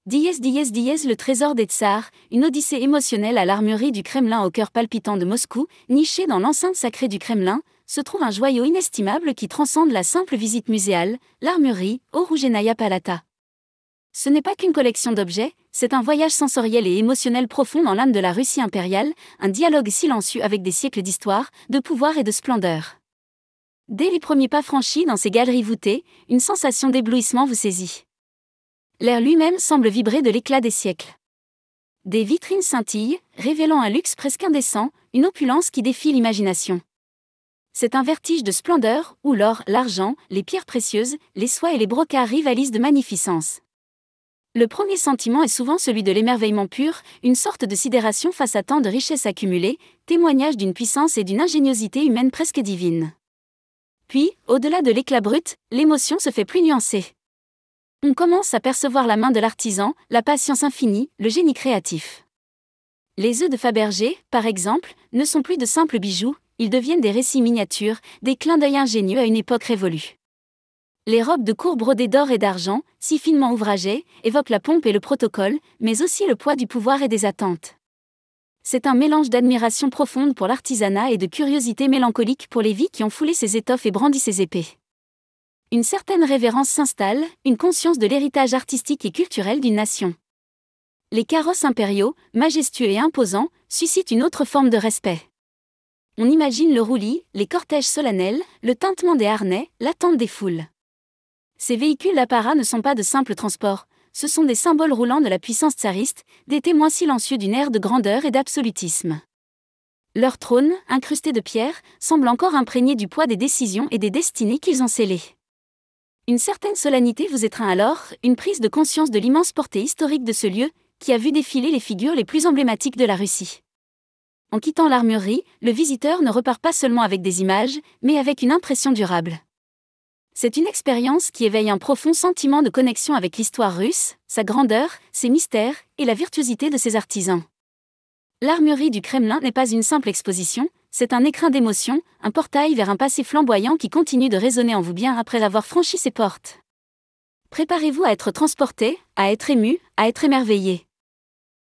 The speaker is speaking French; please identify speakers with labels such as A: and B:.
A: Dies, le trésor des tsars, une odyssée émotionnelle à l'armurerie du Kremlin au cœur palpitant de Moscou, niché dans l'enceinte sacrée du Kremlin, se trouve un joyau inestimable qui transcende la simple visite muséale, l'armurerie Orougenaya Palata. Ce n'est pas qu'une collection d'objets, c'est un voyage sensoriel et émotionnel profond dans l'âme de la Russie impériale, un dialogue silencieux avec des siècles d'histoire, de pouvoir et de splendeur. Dès les premiers pas franchis dans ces galeries voûtées, une sensation d'éblouissement vous saisit. L'air lui-même semble vibrer de l'éclat des siècles. Des vitrines scintillent, révélant un luxe presque indécent, une opulence qui défie l'imagination. C'est un vertige de splendeur, où l'or, l'argent, les pierres précieuses, les soies et les brocarts rivalisent de magnificence. Le premier sentiment est souvent celui de l'émerveillement pur, une sorte de sidération face à tant de richesses accumulées, témoignage d'une puissance et d'une ingéniosité humaine presque divine. Puis, au-delà de l'éclat brut, l'émotion se fait plus nuancée. On commence à percevoir la main de l'artisan, la patience infinie, le génie créatif. Les œufs de Fabergé, par exemple, ne sont plus de simples bijoux, ils deviennent des récits miniatures, des clins d'œil ingénieux à une époque révolue. Les robes de cour brodées d'or et d'argent, si finement ouvragées, évoquent la pompe et le protocole, mais aussi le poids du pouvoir et des attentes. C'est un mélange d'admiration profonde pour l'artisanat et de curiosité mélancolique pour les vies qui ont foulé ces étoffes et brandi ces épées. Une certaine révérence s'installe, une conscience de l'héritage artistique et culturel d'une nation. Les carrosses impériaux, majestueux et imposants, suscitent une autre forme de respect. On imagine le roulis, les cortèges solennels, le tintement des harnais, l'attente des foules. Ces véhicules d'apparat ne sont pas de simples transports, ce sont des symboles roulants de la puissance tsariste, des témoins silencieux d'une ère de grandeur et d'absolutisme. Leurs trônes, incrustés de pierre, semblent encore imprégnés du poids des décisions et des destinées qu'ils ont scellées. Une certaine solennité vous étreint alors, une prise de conscience de l'immense portée historique de ce lieu, qui a vu défiler les figures les plus emblématiques de la Russie. En quittant l'armurerie, le visiteur ne repart pas seulement avec des images, mais avec une impression durable. C'est une expérience qui éveille un profond sentiment de connexion avec l'histoire russe, sa grandeur, ses mystères, et la virtuosité de ses artisans. L'armurerie du Kremlin n'est pas une simple exposition, c'est un écrin d'émotions, un portail vers un passé flamboyant qui continue de résonner en vous bien après avoir franchi ses portes. Préparez-vous à être transporté, à être ému, à être émerveillé.